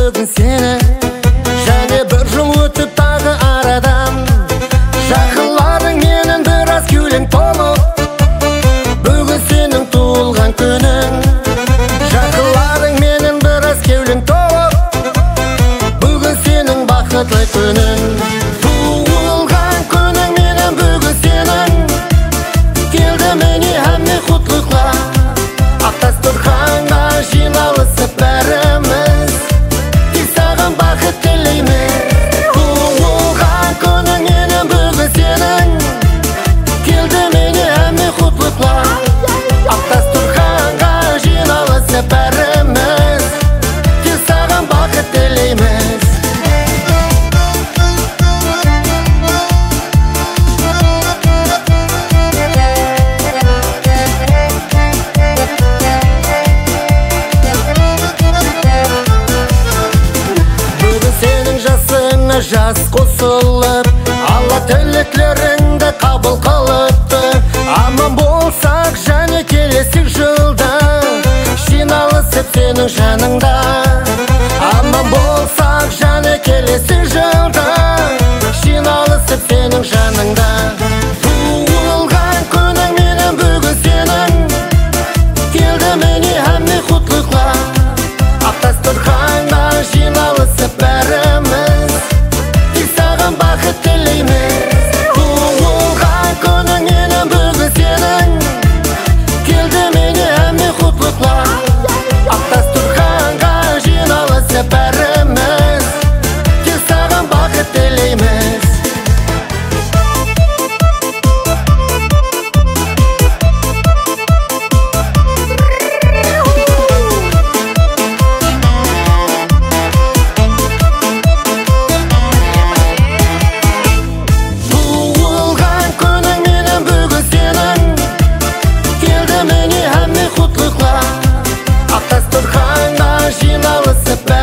бүгін сені, және бір жыл өтіп тағы арадан. Жақынларың менің біраз кеулең толып, бүгін сенің туылған күнің. Жақынларың менің біраз кеулең толып, бүгін сенің бақытлы күнің. Туылған күнің менің бүгін сенің, келді міне әмме құтлықлар. Ақтастырханға жиналысып бәріміз, тек саған бақыт тілейміз. Туылған күнің менің бүгін сенің, келді міне әмме құтлықлар. Ақтастырханға жиналысып бәріміз, тек саған бақыт тілейміз. Жас қосылып, Алла тілеклеріңді қабыл қылыпты. Аман болсақ және келесі жылда, жиналысып сенің жаныңда. Аман болсақ және келесі жылда, жиналысып сенің жаныңда. Туылған күнің менің бүгін сенің, келді міне әмме құтлықлар. Ақтастырханға жиналысып бәріміз, бақыт тілейміз. Туылған күнің менің бүгін сенің, келді міне әмме құтлықлар. Ақтастырханға жиналысып бәріміз, тек саған бақыт тілейміз. Ақтастырханға жиналысып